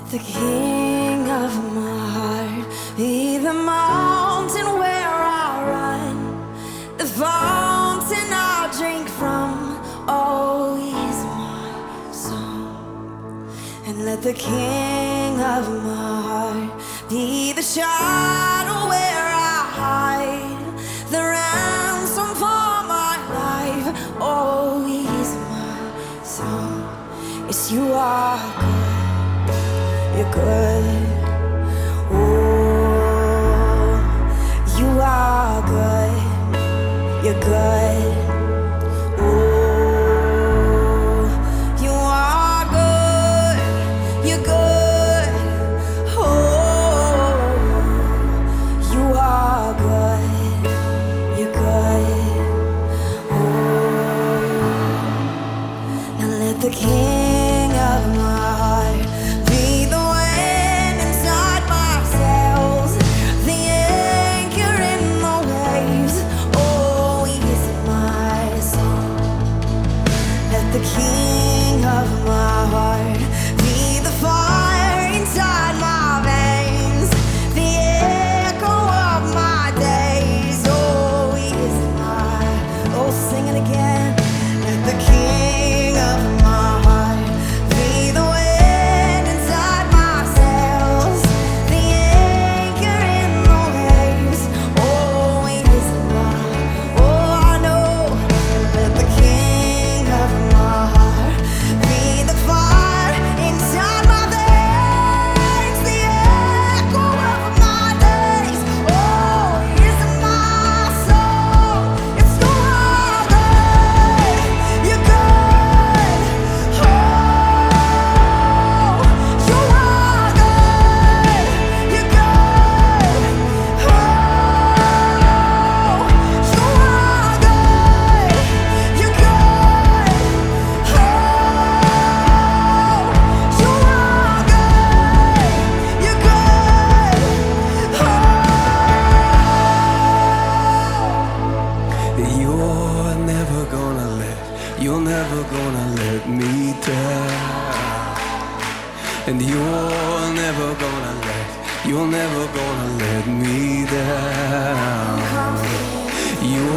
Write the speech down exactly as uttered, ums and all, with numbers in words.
The king of my heart, be the mountain where I run, the fountain I drink from. Oh, he's my song. And let the king of my heart be the shadow where I hide, the ransom for my life. Oh, he's my song. Yes, you are good. You're good. Oh, you are good. You're good. Oh, you are good. You're good. Oh, you are good. You're good. Oh, now let the king of my heart be the wind inside my sails, the anchor in the waves. Oh, he is my song. Let the king of my heart be the fire inside my veins, the echo of my days. Oh, he is my, oh, sing it again. Let the king of my heart be the wind inside my sails, the anchor in the waves. Oh, he is my, oh, I know. Let the king of my heart be the fire inside my veins, the echo of my days. Oh, he is my soul. It's so good. You're good. Oh, you are good. You're good. Oh, you are good. You're good. Oh, you are good. You're good. You're never gonna let, you're never gonna let me down. And you're never gonna let, you're never gonna let me down. You're